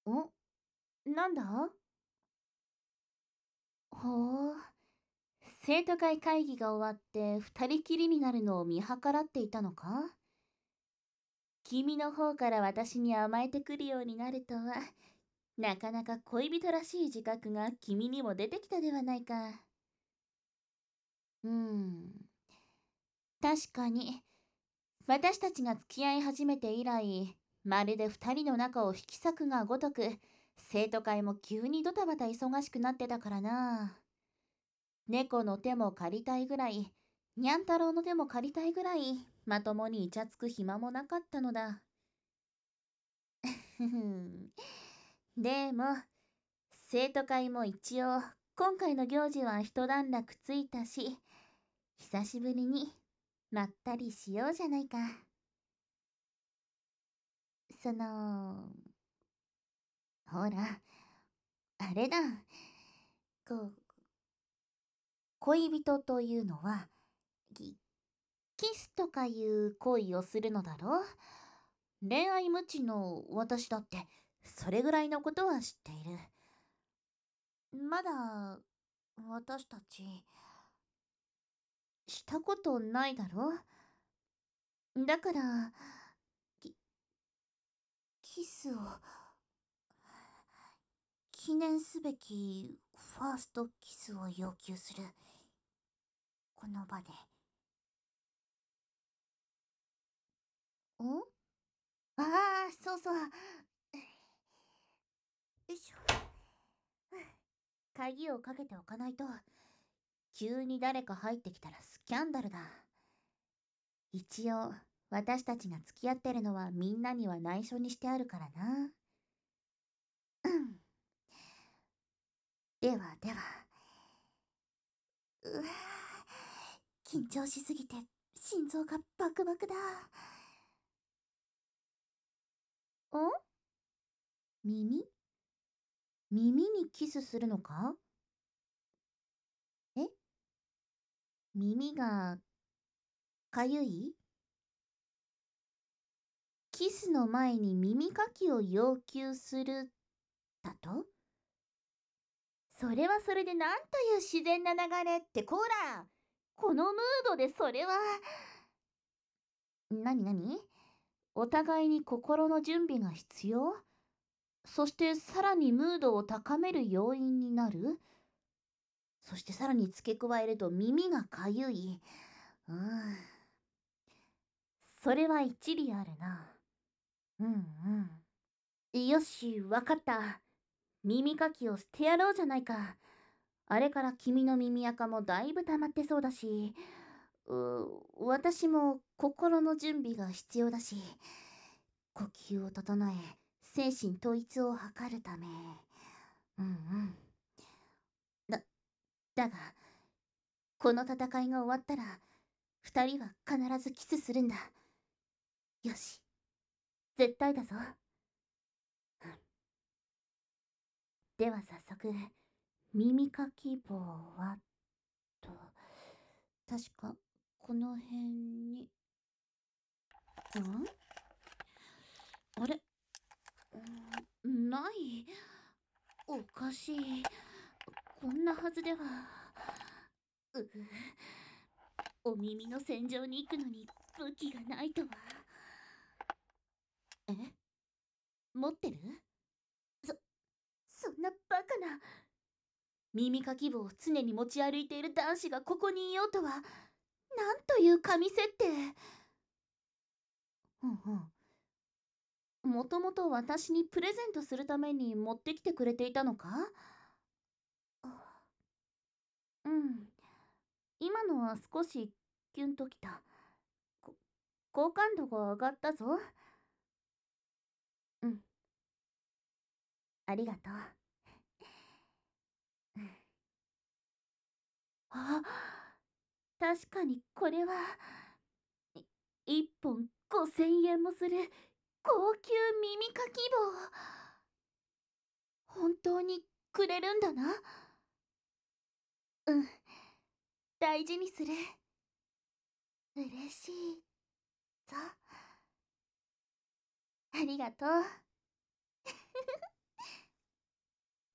んなんだ。ほう。生徒会会議が終わって二人きりになるのを見計らっていたのか？君の方から私に甘えてくるようになるとは、なかなか恋人らしい自覚が君にも出てきたではないか。うーん。確かに、私たちが付き合い始めて以来、まるで二人の仲を引き裂くがごとく、生徒会も急にドタバタ忙しくなってたからな。猫の手も借りたいぐらい、にゃん太郎の手も借りたいぐらい、まともにイチャつく暇もなかったのだ。ふふん。でも、生徒会も一応、今回の行事は一段落ついたし、久しぶりに、まったりしようじゃないか。その、ほら、あれだ。こう、恋人というのは、キスとかいう行為をするのだろう。恋愛無知の私だって、それぐらいのことは知っている。まだ、私たち、したことないだろ。だから、キ、キスを、記念すべきファーストキスを要求する。この場で。んああ、そうそう。よいしょ。鍵をかけておかないと、急に誰か入ってきたらスキャンダルだ。一応、私たちが付き合ってるのはみんなには内緒にしてあるからな。うん。ではでは。うわ緊張しすぎて心臓がバクバクだ。耳耳にキスするのか？え耳がかゆい？キスの前に耳かきを要求するだと？それはそれでなんという自然な流れってこら、このムードでそれは。なになに？お互いに心の準備が必要？そしてさらにムードを高める要因になる？そしてさらに付け加えると耳がかゆい。うん。それは一理あるな。うんうん。よし、わかった。耳かきをしてやろうじゃないか。あれから君の耳垢もだいぶ溜まってそうだし、私も心の準備が必要だし、呼吸を整え、精神統一を図るため。うんうん。だ、だが、この戦いが終わったら、二人は必ずキスするんだ。よし、絶対だぞ。では早速、耳かき棒は、と、確か、この辺に、あれない。おかしい。こんなはずでは。うお耳の洗浄に行くのに武器がないとは。え持ってる？そんなバカな。耳かき棒を常に持ち歩いている男子がここにいようとは、なんという神設定。うんうん。もともと私にプレゼントするために持ってきてくれていたのか？あうん。今のは少しキュンときた。こ好感度が上がったぞ。うん、ありがとう。あ、確かにこれは、1本5000円もする高級耳かき棒。本当にくれるんだな。うん、大事にする。嬉しいぞ。ありがとう。